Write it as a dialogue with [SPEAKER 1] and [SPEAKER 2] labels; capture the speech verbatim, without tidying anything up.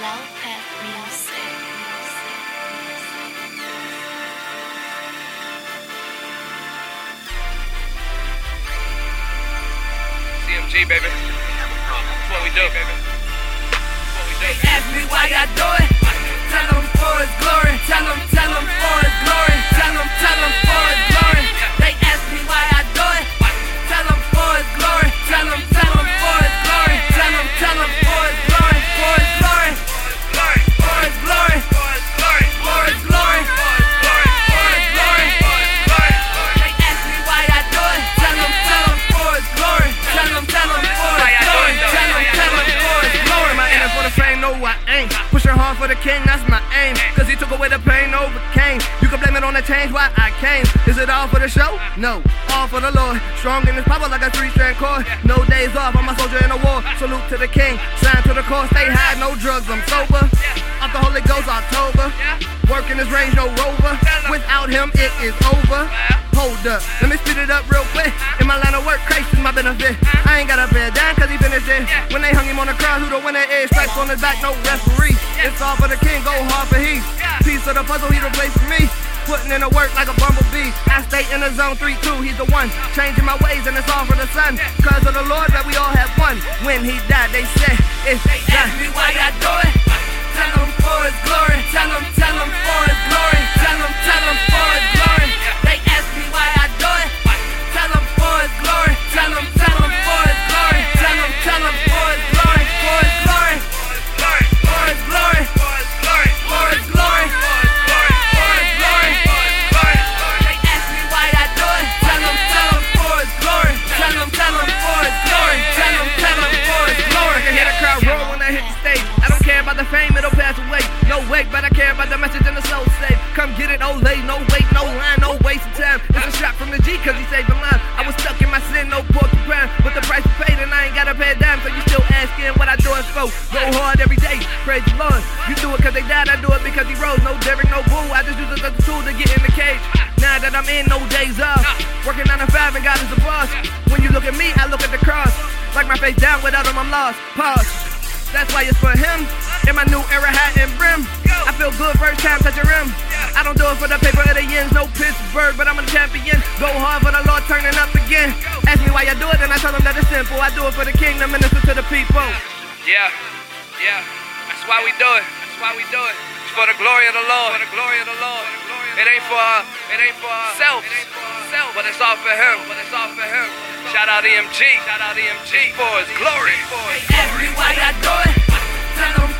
[SPEAKER 1] Lopez Music.
[SPEAKER 2] C M G, baby. That's what we do, baby. That's what we do.
[SPEAKER 3] They ask me why I do it. Tell them for his glory. Tell them, tell them for his glory. Tell them, tell them for his glory. They ask me why I do it. Tell them for his glory. Tell them, tell them for his glory. Tell them, tell them for his glory. For his glory. For his glory. For his glory. For his glory. For his glory. They ask me why I do it. Tell them, tell them for his glory. Tell them, tell them for his glory. Tell them, tell them for his glory.
[SPEAKER 4] My aim for the fame, no I ain't. Pushing hard for the king, that's my aim. Cause he took away the pain, overcame. You can blame it on the change, why I came. Is it all for the show? No, all for the Lord. Strong in his power like a three-strand cord. No days off, I'm a soldier in a war. Salute to the king, sign to the court. Stay high, no drugs, I'm sober. Off the Holy Ghost, October. Working his range, no rover. Without him, it is over. Hold up, let me speed it up real quick. In my line of work, Christ is my benefit. I ain't got a bed down cause he finished it. When they hung him on the cross, who the winner is? Stripes on his back, no referee. It's all for the king, go hard for he. Piece of the puzzle, he replaced me. Putting in the work like a bumblebee. I stay in the zone three two, he's the one. Changing my ways and it's all for the sun. Cause of the Lord that we all have won. When he died, they said it's
[SPEAKER 3] They ask me why I do it. Tell them for his glory. Tell them, tell them for his glory. Tell them, tell them for his glory. They ask me why I do it. Tell them for his glory. Tell them, tell them for his glory. Tell them, tell them for his glory. For his glory. For his glory. For his glory. For his glory. For his glory. They ask me why I do it. Tell them, tell them for his glory. Tell them, tell them for his glory. Tell them, tell them for his glory.
[SPEAKER 4] I can hear the crowd roar when I hit the stage. I don't care about the fame, it'll pass away. No wait, but I care about the message and the soul save. Come get it, oh late, no wait, no line, no wasting time. It's a shot from the G cause he saved my life. I was stuck in my sin, no porcupine. But the price was paid and I ain't gotta pay a dime. So you still asking what I do it for. Go hard every day, praise the Lord. You do it cause they died, I do it because he rose. No Derek, no Boo, I just use it as a tool to get in the cage. Now that I'm in, no days off. Working nine to five and God is the boss. When you look at me, I look at the cross. Like my face down, without him I'm lost. Pause. That's why it's for him. In my new era hat and brim. I feel good first time touching rim. I don't do it for the paper of the yens, no Pittsburgh, but I'm a champion. Go hard for the Lord, turning up again. Ask me why I do it, and I tell them that it's simple. I do it for the kingdom, minister to the people.
[SPEAKER 2] Yeah, yeah. That's why we do it. That's why we do it. It's for the glory of the Lord. For the glory of the Lord. It ain't for uh, it ain't for uh, self. Self, but it's all for him. But it's all for him. Shout out E M G. Shout out E M G for his glory. For his
[SPEAKER 3] They ask me why I do it. Tell them